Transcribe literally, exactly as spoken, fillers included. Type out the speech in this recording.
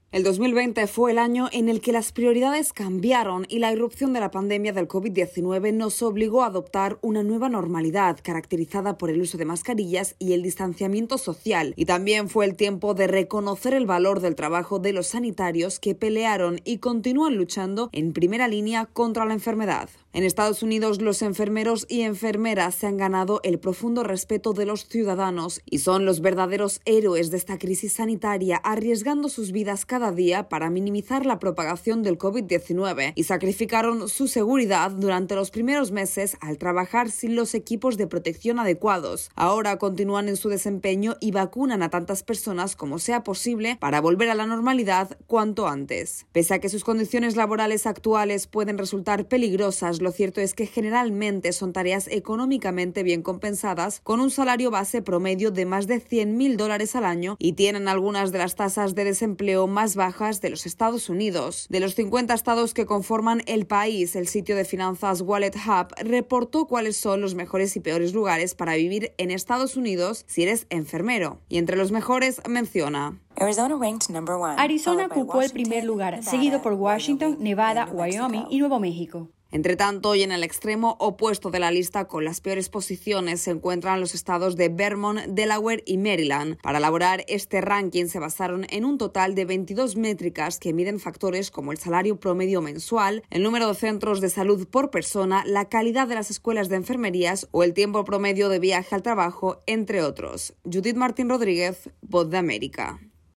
El dos mil veinte fue el año en el que las prioridades cambiaron y la irrupción de la pandemia del COVID diecinueve nos obligó a adoptar una nueva normalidad caracterizada por el uso de mascarillas y el distanciamiento social. Y también fue el tiempo de reconocer el valor del trabajo de los sanitarios que pelearon y continúan luchando en primera línea contra la enfermedad. En Estados Unidos, los enfermeros y enfermeras se han ganado el profundo respeto de los ciudadanos y son los verdaderos héroes de esta crisis sanitaria, arriesgando sus vidas cada día para minimizar la propagación del COVID diecinueve y sacrificaron su seguridad durante los primeros meses al trabajar sin los equipos de protección adecuados. Ahora continúan en su desempeño y vacunan a tantas personas como sea posible para volver a la normalidad cuanto antes. Pese a que sus condiciones laborales actuales pueden resultar peligrosas, lo cierto es que generalmente son tareas económicamente bien compensadas, con un salario base promedio de más de cien mil dólares al año y tienen algunas de las tasas de desempleo más bajas de los Estados Unidos. De los cincuenta estados que conforman el país, el sitio de finanzas Wallet Hub reportó cuáles son los mejores y peores lugares para vivir en Estados Unidos si eres enfermero. Y entre los mejores menciona: Arizona ocupó el primer lugar, seguido por Washington, Nevada, Wyoming y Nuevo México. Entre tanto, y en el extremo opuesto de la lista, con las peores posiciones, se encuentran los estados de Vermont, Delaware y Maryland. Para elaborar este ranking se basaron en un total de veintidós métricas que miden factores como el salario promedio mensual, el número de centros de salud por persona, la calidad de las escuelas de enfermerías o el tiempo promedio de viaje al trabajo, entre otros. Judith Martín Rodríguez, Voz de América.